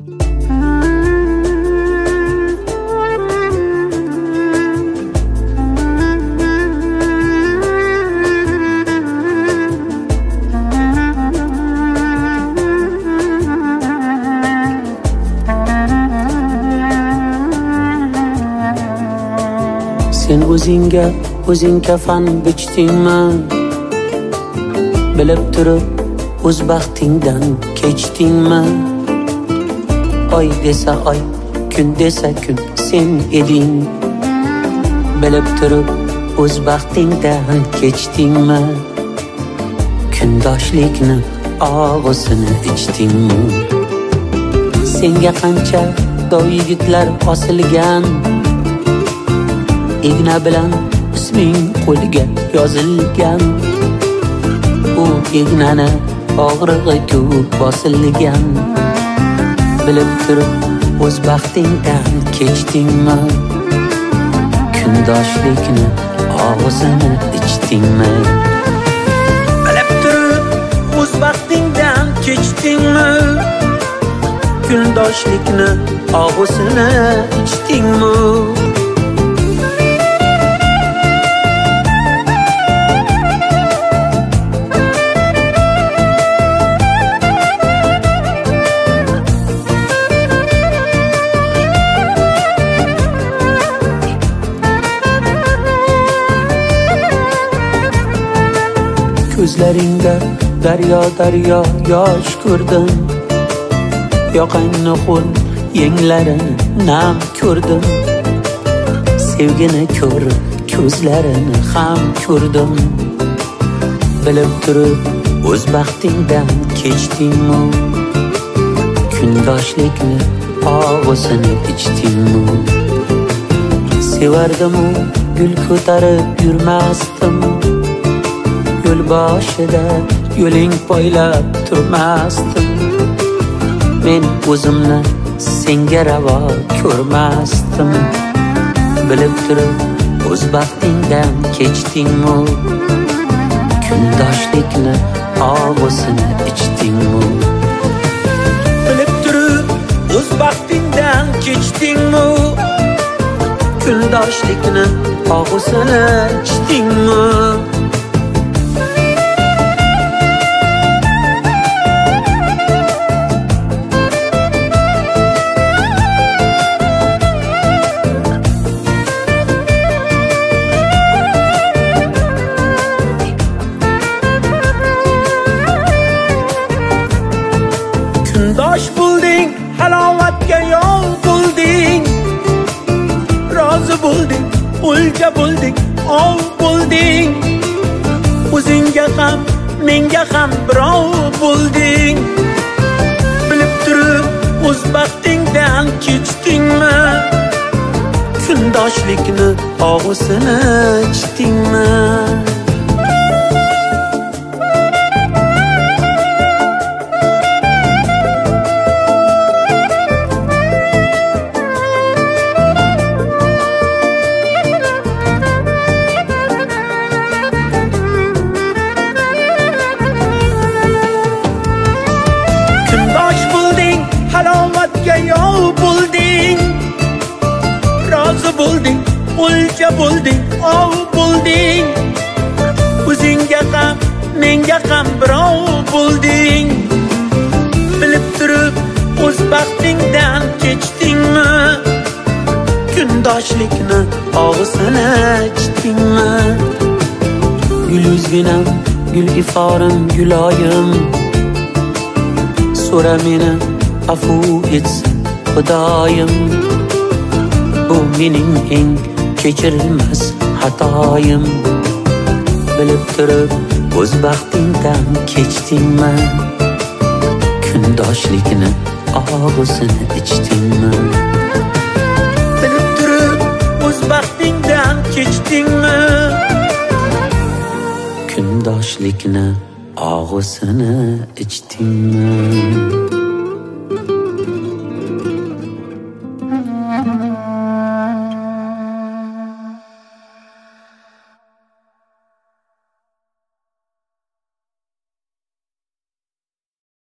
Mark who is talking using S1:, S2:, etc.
S1: Sen o'zingga o'zing kafan bichdingmi? Bilib turib o'z baxtingdan kechdingmi? Oy desa oy, kun desa kun sen eding. Bilib turib o'z baxtingdan kechdingmi? Kundoshlikni og'usini ichdingmi? Senga qancha dov yigitlar osilgan, igna bilan isming qo'lga yozilgan. U ignani og'rig'i ko'p bosilgan. Bilib turib o'z baxtingdan kechdingmi? Kundoshlikni og'zini ichdingmi? Bilib turib o'z baxtingdan kechdingmi? Kundoshlikni og'zini ichdingmi? Ko'zlaringda daryo daryo yosh ko'rdim. Yoqangni ho'l yenglarini nam ko'rdim. Sevgini ko'r ko'zlarini ham ko'rdim. Bilib turib o'z baxtingdan kechdingmi? Kundoshlikni og'usini ichdingmi? Sevardim-u gul ko'tarib yurmasdim. Yo'l boshida yo'ling poylab turmasdim. Men o'zimni senga ravo ko'rmasdim. Bilib turib o'z baxtingdan kechdingmi? Kundoshlikni og'usini ichdingmi? Bilib turib o'z baxtingdan kechdingmi? Kundoshlikni og'usini ichdingmi?
S2: Kundosh bo'lding, halovatga yo'l bo'lding. Rozi bo'lding, o'lja bo'lding, ov bo'lding. O'zingga ham, menga ham birov bo'lding. Bilib turib o'z baxtingdan kechdingmi? Kundoshlikni og'usini ichdingmi? Halovatga yo'l bo'lding. Rozi bo'lding, o'lja bo'lding, ov bo'lding. O'zingga ham, menga ham birov bo'lding. Bilib turib o'z baxtingdan kechdingmi? Kundoshlikni og'usini ichdingmi? Gul yuzginam, gul iforim, guloyim. So'ra meni afu etsin Xudoyim. Bu mening eng kechirilmas xatoyim. Bilib turib o'z baxtingdan kechdingmi? Kundoshlikni og'usini ichdingmi? Bilib turib o'z baxtingdan kechdingmi? Kundoshlikni og'usini ichdingmi?